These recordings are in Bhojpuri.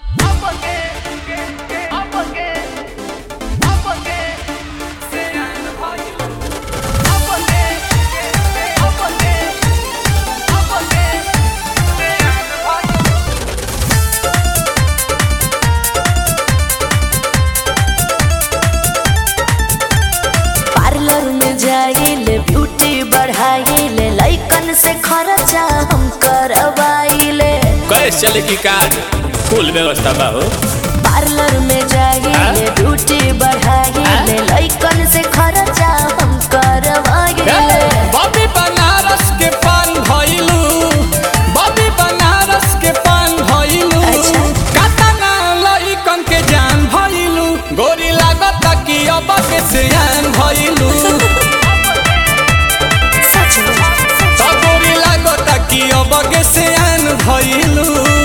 ब्यूटी बढ़ाइले लइकन से खर्चा हम करवाइले। कैसे चले की कार्ड फुल व्यवस्था बा हो। पार्लर में जाइले ब्यूटी बढ़ाइले लइकन से खर्चा हम करवाइले। बॉबी बनारस के पान भइलू, बॉबी बनारस के पान भइलू। कातना लइकन के जान भइलू, गोरी लागत कि अब के सियान भइलू। बगे से आन भइलू।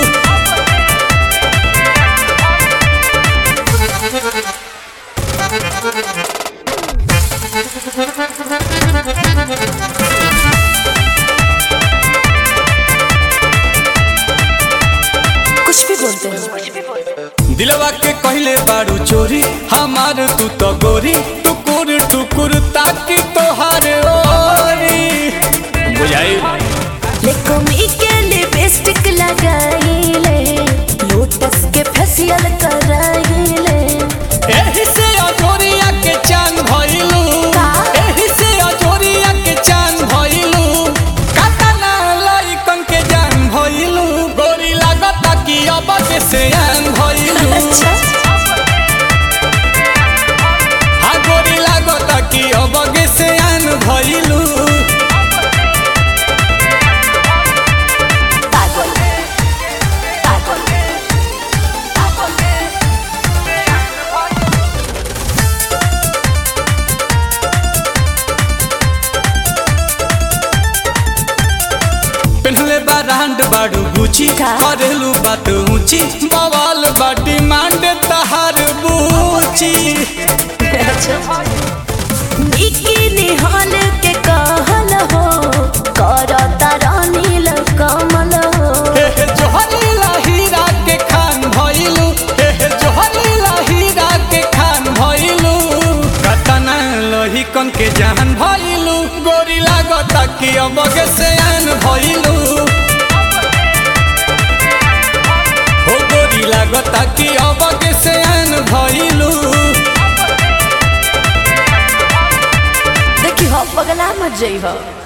कुछ भी बोलते हैं। दिलवा के कहले बारू चोरी हमार तू तो गोरी, टुकुर टुकुर ताकि तोहार ओरी। बुझाई लेकोमी के लिपस्टिक लगाइले, लोटस के फेशियल कराइले। एही से अजोरिया के चांद भइलू, एही से अजोरिया के चांद भइलू। कातना लइकन के जान भइलू, गोरी लागत कि अब के सियान भइलू। हाँ गोरी लागत कि अब के सियान भइलू। पहले बारांड बाड़ू गुची, करेलू बात ऊंची, बवाल बाटी मांड तहार बूची। निकी हाल के कहल हो, करता रानील कमल हो। जोहरी हीरा के खान भइलू, जोहरी हीरा के खान भइलू। कतना लहिकन के जान भइलू, गोरी लागत कि अब के सियान भइलू। हो गोरी लागत कि अब के सियान भइलू। देखी हो पगला मत जइहो।